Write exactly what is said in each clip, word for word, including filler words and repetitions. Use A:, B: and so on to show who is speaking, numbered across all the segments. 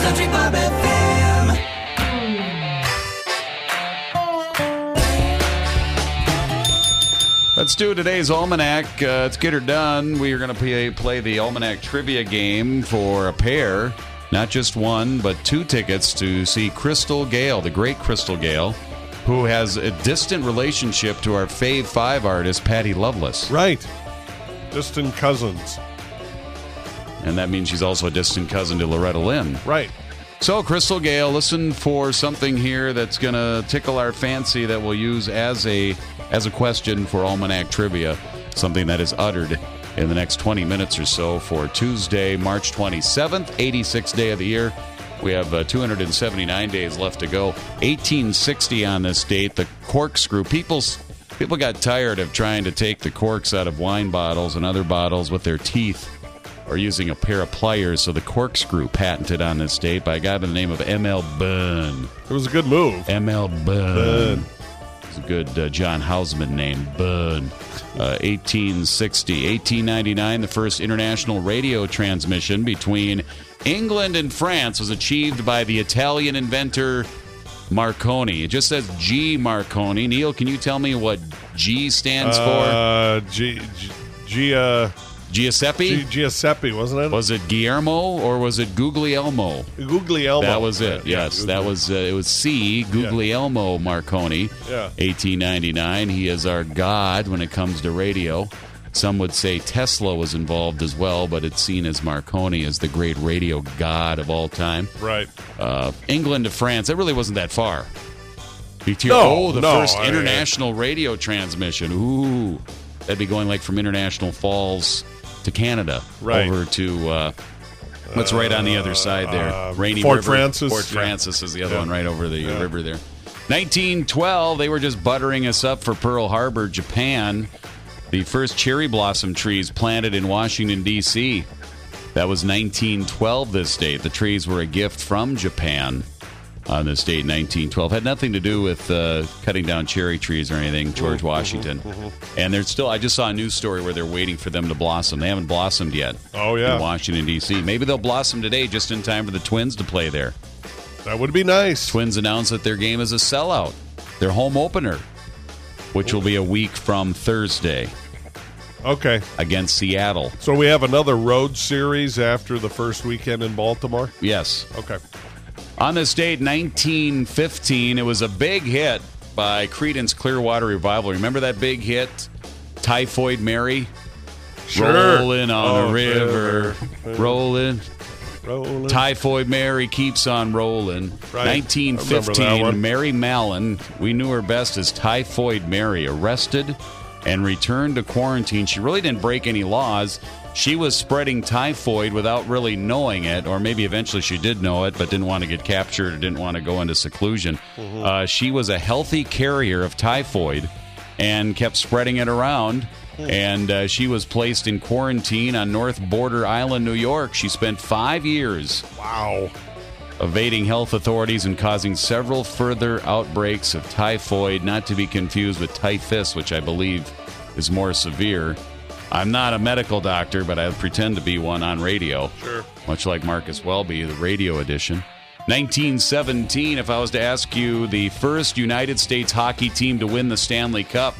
A: Country Bob F M.
B: Let's do today's Almanac. Uh, let's get her done. We are going to play, play the Almanac trivia game for a pair. Not just one, but two tickets to see Crystal Gayle, the great Crystal Gayle, who has a distant relationship to our Fave Five artist, Patty Loveless.
C: Right. Distant cousins.
B: And that means she's also a distant cousin to Loretta Lynn.
C: Right.
B: So, Crystal Gayle, listen for something here that's going to tickle our fancy that we'll use as a as a question for Almanac Trivia, something that is uttered in the next twenty minutes or so for Tuesday, March twenty-seventh, eighty-sixth day of the year. We have uh, two hundred seventy-nine days left to go. eighteen sixty on this date, the corkscrew. People's, people got tired of trying to take the corks out of wine bottles and other bottles with their teeth or using a pair of pliers, so the corkscrew patented on this date by a guy by the name of M L Bunn.
C: It was a good move.
B: M L Bunn.
C: Bunn.
B: It's a good uh, John Houseman name, Bunn. Uh, eighteen sixty. eighteen ninety-nine, the first international radio transmission between England and France was achieved by the Italian inventor Marconi. It just says G. Marconi. Neil, can you tell me what G stands
C: uh, for? G, G, G, uh...
B: Giuseppe?
C: G- Giuseppe, wasn't it?
B: Was it Guillermo or was it Guglielmo?
C: Guglielmo.
B: That was it.
C: Yeah,
B: yes,
C: yeah,
B: that was uh, it. Was C. Guglielmo yeah. Marconi.
C: Yeah.
B: eighteen ninety-nine. He is our god when it comes to radio. Some would say Tesla was involved as well, but it's seen as Marconi as the great radio god of all time.
C: Right.
B: Uh, England to France. It really wasn't that far.
C: No,
B: oh, the
C: no,
B: first
C: I,
B: international radio transmission. Ooh, that'd be going like from International Falls to Canada,
C: right.
B: over to uh, what's right on the other side there?
C: Uh,
B: Rainy
C: Fort
B: River.
C: Francis.
B: Fort
C: yeah.
B: Francis is the other
C: yeah.
B: one right over the
C: yeah.
B: river there. nineteen twelve, they were just buttering us up for Pearl Harbor, Japan. The first cherry blossom trees planted in Washington, D C That was nineteen twelve this date. The trees were a gift from Japan on this date, nineteen twelve. Had nothing to do with uh, cutting down cherry trees or anything, George Washington.
C: Mm-hmm, mm-hmm.
B: And there's still, I just saw a news story where they're waiting for them to blossom. They haven't blossomed yet.
C: Oh, yeah.
B: In Washington, D C Maybe they'll blossom today just in time for the Twins to play there.
C: That would be nice.
B: Twins announced that their game is a sellout. Their home opener, which will be a week from Thursday.
C: Okay.
B: Against Seattle.
C: So we have another road series after the first weekend in Baltimore?
B: Yes.
C: Okay.
B: On this date, nineteen fifteen, it was a big hit by Creedence Clearwater Revival. Remember that big hit, Typhoid Mary?
C: Sure.
B: Rolling on
C: oh,
B: the river,
C: sure.
B: rolling.
C: Rolling.
B: Typhoid Mary keeps on rolling.
C: Right.
B: nineteen fifteen, Mary Mallon, we knew her best as Typhoid Mary, arrested and returned to quarantine. She really didn't break any laws. She was spreading typhoid without really knowing it, or maybe eventually she did know it, but didn't want to get captured or didn't want to go into seclusion. Mm-hmm. Uh, she was a healthy carrier of typhoid and kept spreading it around. Mm. And uh, she was placed in quarantine on North Border Island, New York. She spent five years
C: wow.
B: evading health authorities and causing several further outbreaks of typhoid, not to be confused with typhus, which I believe is more severe. I'm not a medical doctor, but I pretend to be one on radio.
C: Sure.
B: Much like Marcus Welby, the radio edition. nineteen seventeen, if I was to ask you the first United States hockey team to win the Stanley Cup,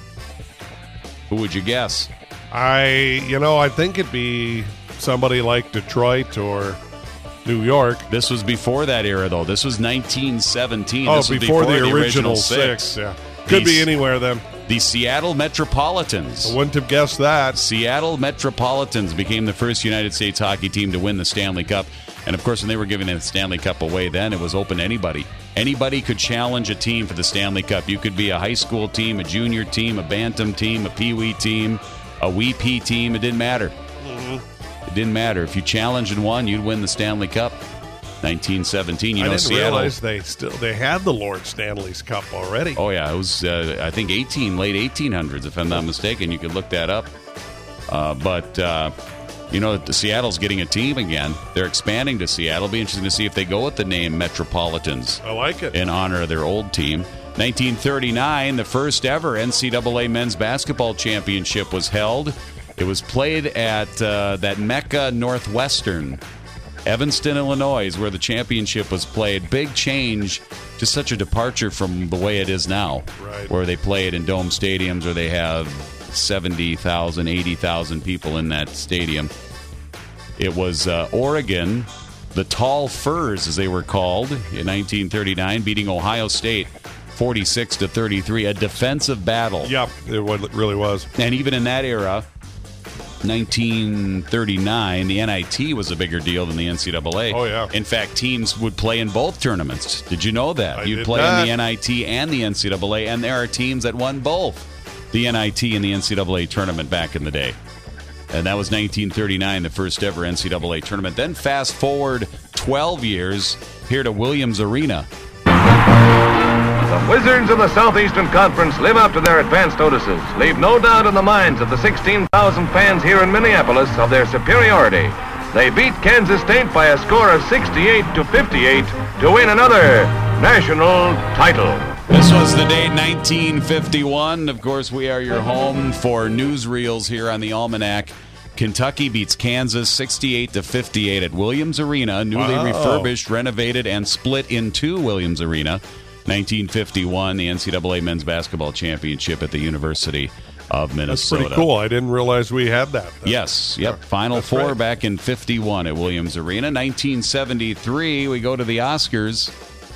B: who would you guess?
C: I, you know, I think it'd be somebody like Detroit or New York.
B: This was before that era, though. This was nineteen seventeen.
C: Oh,
B: this was
C: before,
B: before
C: the,
B: the
C: original,
B: original
C: six.
B: six.
C: Yeah. Could
B: These-
C: be anywhere then.
B: The Seattle Metropolitans.
C: I wouldn't have guessed that.
B: Seattle Metropolitans became the first United States hockey team to win the Stanley Cup. And, of course, when they were giving the Stanley Cup away then, it was open to anybody. Anybody could challenge a team for the Stanley Cup. You could be a high school team, a junior team, a bantam team, a pee-wee team, a wee pee team. It didn't matter. Mm-hmm. It didn't matter. If you challenged and won, you'd win the Stanley Cup. nineteen seventeen, you know,
C: I didn't
B: Seattle.
C: realize they still they had the Lord Stanley's Cup already.
B: Oh yeah, it was uh, I think eighteen late eighteen hundreds, if I'm not mistaken. You could look that up. Uh, but uh, you know, the Seattle's getting a team again. They're expanding to Seattle. It'll be interesting to see if they go with the name Metropolitans.
C: I like it.
B: In honor of their old team. nineteen thirty-nine, the first ever N C double A men's basketball championship was held. It was played at uh, that Mecca Northwestern Evanston, Illinois is where the championship was played. Big change, just such a departure from the way it is now,
C: right,
B: where they play it in dome stadiums or they have seventy thousand, eighty thousand people in that stadium. It was uh, Oregon, the Tall Furs, as they were called, in nineteen thirty-nine, beating Ohio State forty-six to thirty-three, a defensive battle.
C: Yep, it really was.
B: And even in that era, nineteen thirty-nine, the N I T was a bigger deal than the N C double A.
C: Oh, yeah.
B: In fact, teams would play in both tournaments. Did you know that?
C: I
B: You'd
C: did
B: play
C: not.
B: in the N I T and the N C double A, and there are teams that won both the N I T and the N C double A tournament back in the day. And that was nineteen thirty-nine, the first ever N C double A tournament. Then fast forward twelve years here to Williams Arena.
A: The Wizards of the Southeastern Conference live up to their advance notices. Leave no doubt in the minds of the sixteen thousand fans here in Minneapolis of their superiority. They beat Kansas State by a score of sixty-eight to fifty-eight to win another national title.
B: This was the date, nineteen fifty-one. Of course, we are your home for newsreels here on the Almanac. Kentucky beats Kansas sixty-eight to fifty-eight at Williams Arena, newly
C: Wow.
B: refurbished, renovated, and split in two. Williams Arena. nineteen fifty-one, the N C double A men's basketball championship at the University of
C: That's
B: Minnesota.
C: pretty cool. I didn't realize we had that.
B: Yes, yep. Final
C: That's
B: four
C: right.
B: back in fifty-one at Williams Arena. nineteen seventy-three, we go to the Oscars.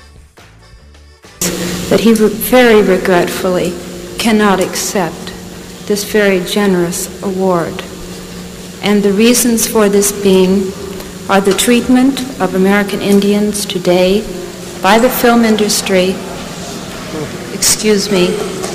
D: That he re- very regretfully cannot accept this very generous award. And the reasons for this being are the treatment of American Indians today by the film industry, excuse me,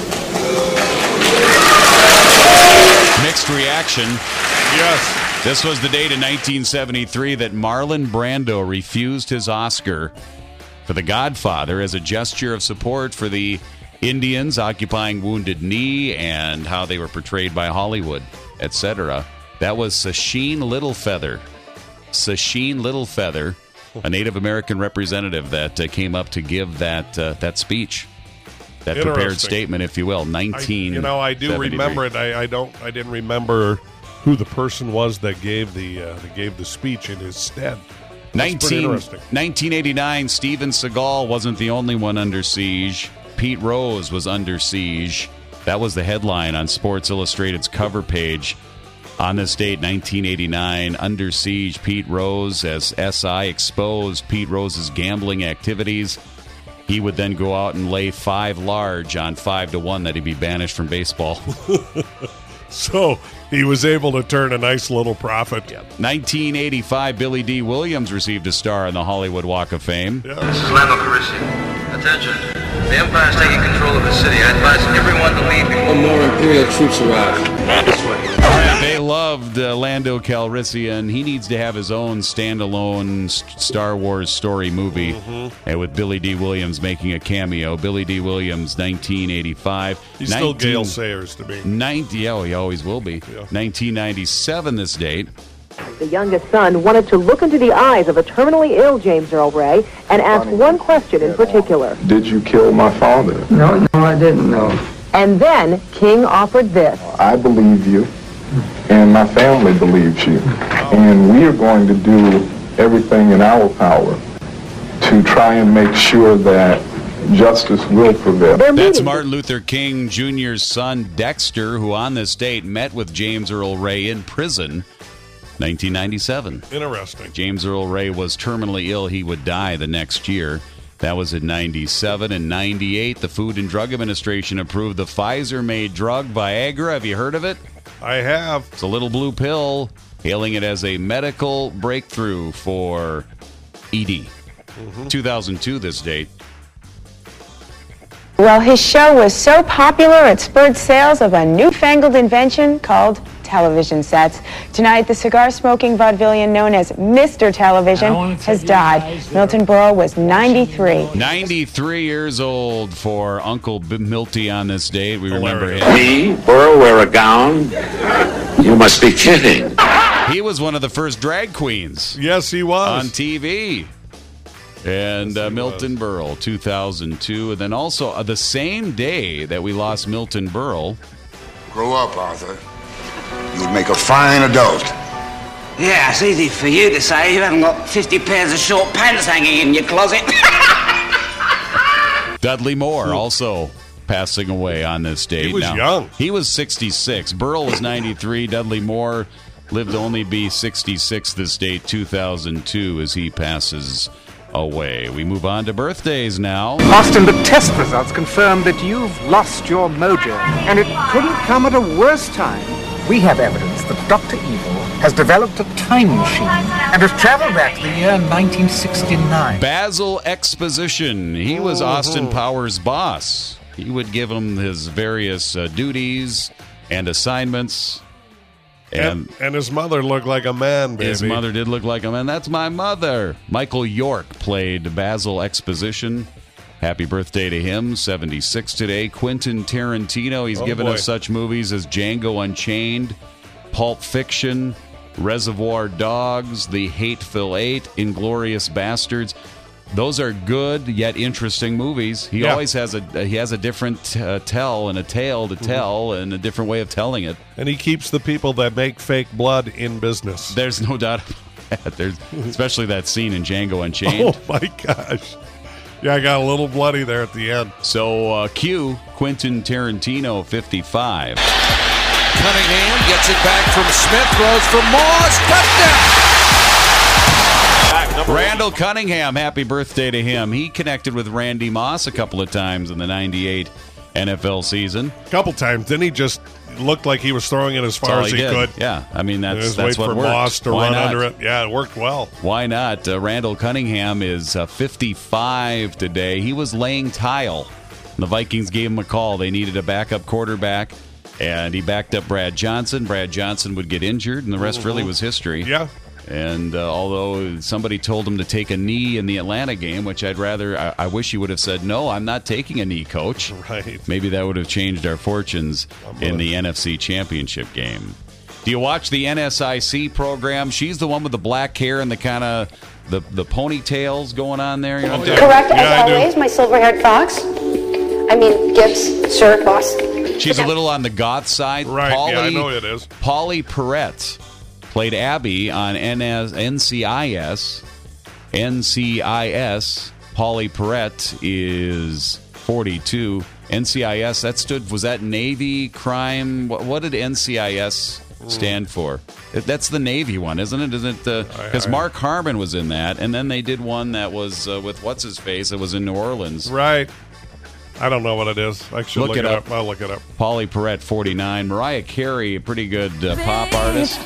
B: Mixed reaction.
C: Yes.
B: This was the date in nineteen seventy-three that Marlon Brando refused his Oscar for The Godfather as a gesture of support for the Indians occupying Wounded Knee and how they were portrayed by Hollywood, et cetera. That was Sacheen Littlefeather. Sacheen Littlefeather, a Native American representative that uh, came up to give that uh, that speech, that prepared
C: Interesting.
B: statement, if you will.
C: I,
B: nineteen.
C: you know, I do remember it. I, I don't. I didn't remember who the person was that gave the uh, that gave the speech in his stead. That's pretty
B: nineteen,
C: interesting.
B: nineteen eighty-nine, Steven Seagal wasn't the only one under siege. Pete Rose was under siege. That was the headline on Sports Illustrated's cover page. On this date, nineteen eighty-nine, under siege, Pete Rose, as S I exposed Pete Rose's gambling activities. He would then go out and lay five large on five to one that he'd be banished from baseball.
C: So he was able to turn a nice little profit.
B: nineteen eighty-five, Billy D. Williams received a star on the Hollywood Walk of Fame.
C: Yeah.
E: This is Lando Calrissian. Attention. The Empire is taking control of the city. I advise everyone to leave before
F: More Imperial troops arrive. This way.
B: They loved uh, Lando Calrissian. He needs to have his own standalone S- Star Wars story movie,
C: Mm-hmm.
B: and with Billy D. Williams making a cameo. Billy D. Williams, nineteen eighty-five.
C: He's still Gale Sayers to me.
B: ninety, oh, he always will be.
C: Yeah.
B: nineteen ninety-seven, this date.
G: The youngest son wanted to look into the eyes of a terminally ill James Earl Ray and ask one question in particular.
H: Did you kill my father?
F: No, no, I didn't know.
G: And then King offered this.
H: I believe you, and my family believes you. And we are going to do everything in our power to try and make sure that justice will prevail.
G: Their
B: That's
G: meeting-
B: Martin Luther King Junior's son, Dexter, who on this date met with James Earl Ray in prison, nineteen ninety-seven.
C: Interesting.
B: James Earl Ray was terminally ill. He would die the next year. That was in ninety-seven. And ninety-eight, the Food and Drug Administration approved the Pfizer-made drug Viagra. Have you heard of it?
C: I have.
B: It's a little blue pill, hailing it as a medical breakthrough for E D. two thousand two, this date.
I: Well, his show was so popular it spurred sales of a newfangled invention called television sets. Tonight, the cigar-smoking vaudevillian known as Mister Television has died. Milton Berle was ninety-three.
B: ninety-three years old for Uncle B- Milty on this date. We remember him.
F: Me, Burrow, wear a gown? You must be kidding.
B: He was one of the first drag queens
C: Yes, he was.
B: on T V. And uh, Milton Berle, two thousand two. And then also uh, the same day that we lost Milton Berle,
J: Grow up, Arthur. You would make a fine adult. Yeah, it's easy for you to say. You haven't got fifty pairs of short pants hanging in your closet.
B: Dudley Moore also passing away on this date.
C: He was
B: now,
C: young.
B: He was sixty-six. Burl was ninety-three. Dudley Moore lived to only be sixty-six this date, two thousand two, as he passes away. We move on to birthdays now.
K: Austin, the test results confirm that you've lost your mojo, and it couldn't come at a worse time. We have evidence that Doctor Evil has developed a time machine and has traveled back to the year nineteen sixty-nine.
B: Basil Exposition. He was Austin Powers' boss. He would give him his various uh, duties and assignments.
C: And, and and his mother looked like a man, baby.
B: His mother did look like a man. That's my mother. Michael York played Basil Exposition. Happy birthday to him, seventy-six today. Quentin Tarantino, he's
C: Oh,
B: given
C: boy.
B: us such movies as Django Unchained, Pulp Fiction, Reservoir Dogs, The Hateful Eight, Inglourious Bastards. Those are good yet interesting movies. He
C: Yeah.
B: always has a he has a different uh, tell and a tale to tell and a different way of telling it.
C: And he keeps the people that make fake blood in business.
B: There's no doubt about that. There's especially that scene in Django Unchained.
C: Oh my gosh. Yeah, I got a little bloody there at the end.
B: So uh, Q, Quentin Tarantino, fifty-five.
L: Cunningham gets it back from Smith, throws for Moss, touchdown!
B: Randall Cunningham, happy birthday to him. He connected with Randy Moss a couple of times in the ninety-eight N F L season.
C: A couple times. Then he just looked like he was throwing it as far
B: all
C: as
B: he
C: he
B: did.
C: could.
B: Yeah, I mean, that's,
C: And just
B: that's
C: wait
B: what
C: for
B: worked.
C: Moss to
B: Why
C: run
B: not?
C: under it. Yeah, it worked well.
B: Why not? Uh, Randall Cunningham is uh, fifty-five today. He was laying tile. The Vikings gave him a call. They needed a backup quarterback, and he backed up Brad Johnson. Brad Johnson would get injured, and the rest really was history.
C: Yeah.
B: And uh, although somebody told him to take a knee in the Atlanta game, which I'd rather, I, I wish he would have said, no, I'm not taking a knee, coach.
C: Right.
B: Maybe that would have changed our fortunes in the N F C Championship game. Do you watch the N S I C program? She's the one with the black hair and the kind of the, the ponytails going on there. You know what I'm talking
M: Correct,
B: about?
M: as always, my silver-haired fox. I mean, Gibbs, sir, boss.
B: She's a little on the goth side.
C: Right,
B: Pauly,
C: yeah, I know it is.
B: Pauly Perrette played Abby on N C I S. N C I S. Pauly Perrette is forty-two. N C I S, that stood, was that Navy crime? What, what did N C I S stand for? That's the Navy one, isn't it? Isn't it? Because
C: I- I-
B: Mark Harmon was in that, and then they did one that was uh, with what's his face. It was in New Orleans.
C: Right. I don't know what it is. I should
B: Look
C: look,
B: it
C: it
B: up.
C: up. I'll look it up.
B: Pauly Perrette, forty-nine. Mariah Carey, a pretty good uh, pop artist.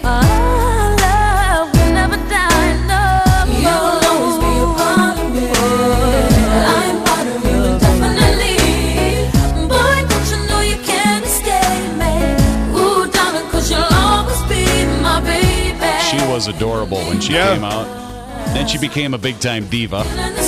B: She was adorable when she
C: Yeah.
B: came out. Then she became a big-time diva.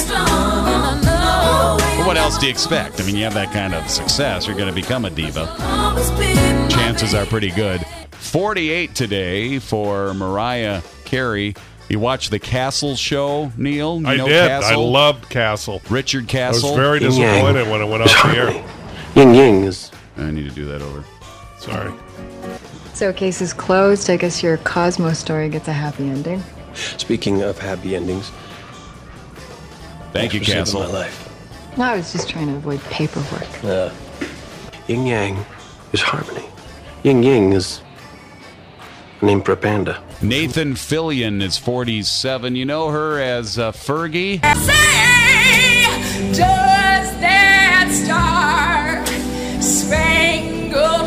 B: But what else do you expect? I mean, you have that kind of success, you're going to become a diva. Chances are pretty good. forty-eight today for Mariah Carey. You watch the Castle show, Neil? You
C: I
B: know
C: did.
B: Castle?
C: I loved Castle.
B: Richard
C: I
B: Castle.
C: was very disappointed when it went off the air.
N: Ying Ying is.
B: I need to do that over.
C: Sorry.
O: So case is closed. I guess your Cosmo story gets a happy ending.
N: Speaking of happy endings.
B: Thank you,
N: thanks for saving
B: Castle.
N: my life.
O: No, I was just trying to avoid paperwork.
N: Uh, yin Yang is harmony. Ying Ying is a name for a panda.
B: Nathan Fillion is forty-seven. You know her as uh, Fergie?
P: Does that star spangled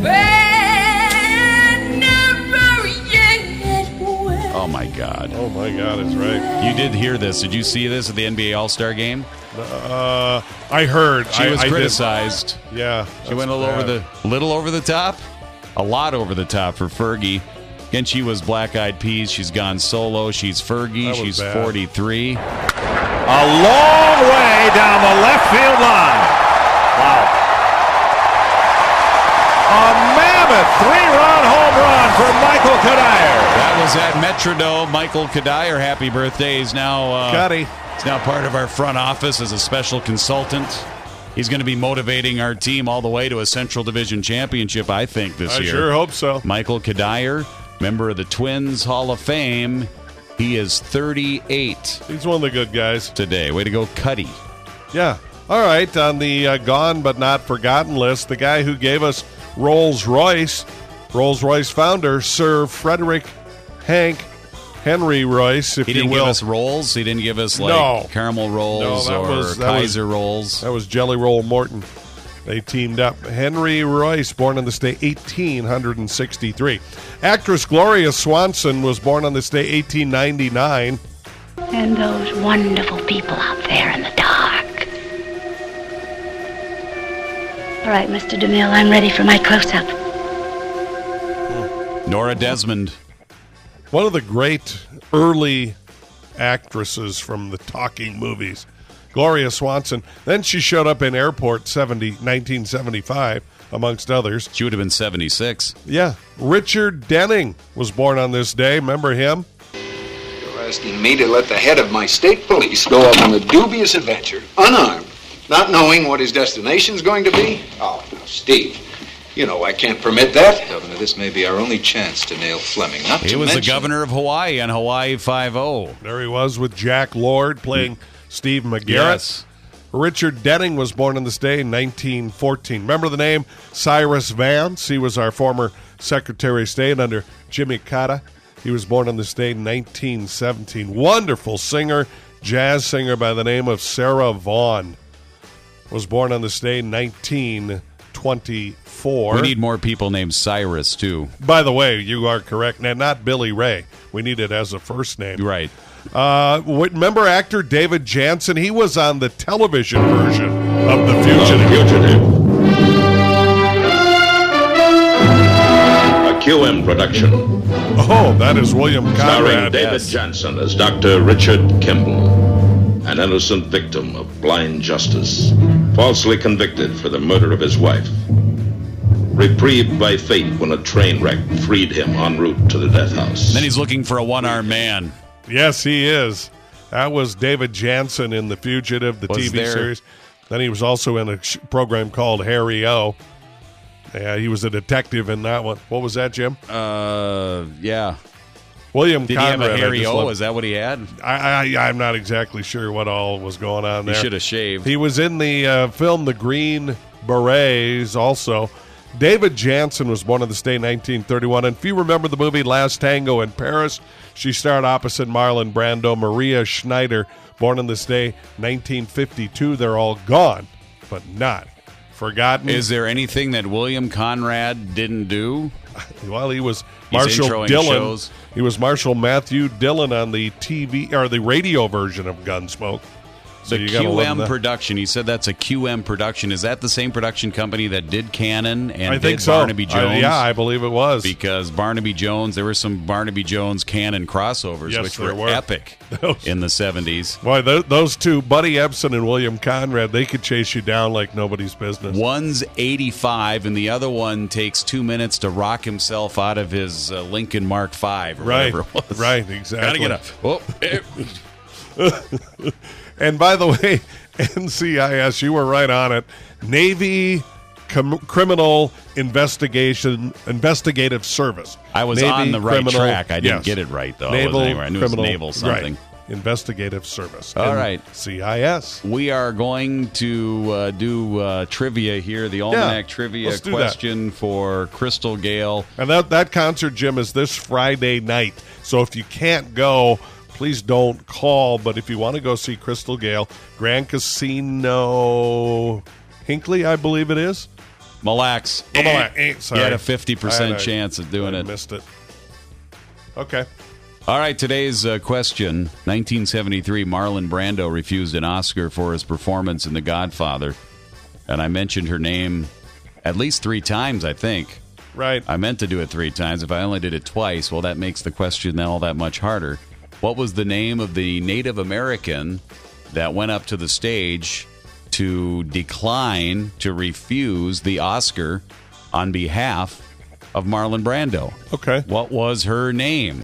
P: banner yet wave?
B: Oh, my God.
C: Oh, my God, it's right.
B: You did hear this. Did you see this at the N B A All-Star game?
C: Uh, I heard.
B: She
C: I,
B: was
C: I did-
B: criticized.
C: Yeah.
B: She went a little over the little over the top, a lot over the top for Fergie. Again, she was Black Eyed Peas. She's gone solo. She's Fergie.
C: That was
B: She's
C: bad.
B: forty-three.
Q: A long way down the left field line. Wow. A mammoth three-run home run for Michael Kadire.
B: That was at Metrodome. Michael Kadire, happy birthday. He's now uh,
C: Cuddy.
B: He's now part of our front office as a special consultant. He's going to be motivating our team all the way to a Central Division championship, I think, this
C: I
B: year.
C: sure hope so.
B: Michael Kadire, Member of the Twins Hall of Fame. He is thirty-eight.
C: He's one of the good guys.
B: Today. Way to go, Cuddy.
C: Yeah. All right. On the uh, gone but not forgotten list, the guy who gave us Rolls-Royce, Rolls-Royce founder, Sir Frederick Hank Henry Royce, if
B: he
C: you
B: didn't
C: will.
B: give us rolls. He didn't give us like
C: No.
B: caramel rolls
C: No, that
B: or
C: was- that
B: Kaiser
C: was-
B: rolls.
C: That was Jelly Roll Morton. They teamed up. Henry Royce, born on this day, eighteen sixty-three. Actress Gloria Swanson was born on this day, eighteen ninety-nine.
R: And those wonderful people out there in the dark. All right, Mister DeMille, I'm ready for my close-up.
B: Nora Desmond.
C: One of the great early actresses from the talking movies. Gloria Swanson. Then she showed up in Airport seventy, nineteen seventy-five, amongst others.
B: She would have been seventy-six.
C: Yeah. Richard Denning was born on this day. Remember him?
S: You're asking me to let the head of my state police go off on a dubious adventure, unarmed, not knowing what his destination's going to be? Oh, now, Steve, you know I can't permit that.
T: Governor, this may be our only chance to nail Fleming. Not
B: He
T: to
B: was
T: mention...
B: the governor of Hawaii on Hawaii Five-O.
C: There he was with Jack Lord playing Steve McGarrett.
B: Yes.
C: Richard Denning was born on this day in nineteen fourteen. Remember the name Cyrus Vance? He was our former Secretary of State under Jimmy Carter. He was born on this day in nineteen seventeen. Wonderful singer, jazz singer by the name of Sarah Vaughan. Was born on this day in nineteen twenty-four.
B: We need more people named Cyrus, too.
C: By the way, you are correct. Now, not Billy Ray. We need it as a first name.
B: Right.
C: Uh, what- remember actor David Jansen? He was on the television version of The Fugitive.
U: Fugitive. A Q M production.
C: Oh, that is William
U: Starring
C: Conrad.
U: David
C: Yes.
U: Jansen as Doctor Richard Kimball, an innocent victim of blind justice, falsely convicted for the murder of his wife. Reprieved by fate when a train wreck freed him en route to the death house.
B: Then he's looking for a one-armed man.
C: Yes, he is. That was David Jansen in The Fugitive, the
B: Was
C: T V
B: there-
C: series. Then he was also in a sh- program called Harry O. Yeah, he was a detective in that one. What was that, Jim?
B: Uh, yeah.
C: William
B: Did
C: Conrad.
B: he have a
C: I
B: Harry
C: just
B: O?
C: love-
B: Is that what he had?
C: I, I, I'm not exactly sure what all was going on
B: He
C: there.
B: should have shaved.
C: He was in the uh, film The Green Berets also. David Jansen was born on this day in nineteen thirty-one. And if you remember the movie Last Tango in Paris, she starred opposite Marlon Brando. Maria Schneider, born on this day, nineteen fifty-two. They're all gone, but not forgotten.
B: Is there anything that William Conrad didn't do?
C: Well, he was
B: He's
C: Marshall
B: introing
C: Dillon.
B: shows.
C: He was Marshall Matthew Dillon on the T V or the radio version of Gunsmoke. So
B: The
C: you gotta love
B: Q M
C: that.
B: production. You said that's a Q M production. Is that the same production company that did Cannon and
C: I think
B: did
C: so.
B: Barnaby
C: I-
B: Jones?
C: yeah, I believe it was.
B: Because Barnaby Jones, there were some Barnaby Jones Cannon crossovers,
C: Yes,
B: which
C: there
B: were,
C: were.
B: epic in the seventies.
C: Boy, th- those two, Buddy Ebsen and William Conrad, they could chase you down like nobody's business.
B: One's eighty-five, and the other one takes two minutes to rock himself out of his uh, Lincoln Mark five or
C: Right,
B: whatever it was.
C: right, exactly.
B: Gotta get up. Oh,
C: And by the way, N C I S, you were right on it. Navy Com- Criminal Investigation Investigative Service.
B: I was
C: Navy
B: on the right
C: Criminal-
B: track. I didn't
C: yes.
B: get it right, though. I
C: Naval
B: wasn't anywhere. I knew it was
C: Criminal,
B: naval something.
C: Right. Investigative Service.
B: All
C: N
B: right.
C: C I S.
B: We are going to uh, do uh, trivia here, the Almanac Trivia
C: let's do that.
B: question for Crystal Gale.
C: And that, that concert, Jim, is this Friday night. So if you can't go, please don't call. But if you want to go see Crystal Gale, Grand Casino Hinckley, I believe it is.
B: Mille Lacs.
C: Oh, Mille Lacs. Eh,
B: You
C: sorry.
B: had a fifty percent
C: I- I-
B: chance of doing
C: I
B: it.
C: missed it. Okay.
B: All right, today's uh, question. nineteen seventy-three, Marlon Brando refused an Oscar for his performance in The Godfather. And I mentioned her name at least three times, I think.
C: Right.
B: I meant to do it three times. If I only did it twice, well, that makes the question all that much harder. What was the name of the Native American that went up to the stage to decline, to refuse the Oscar on behalf of Marlon Brando?
C: Okay.
B: What was her name?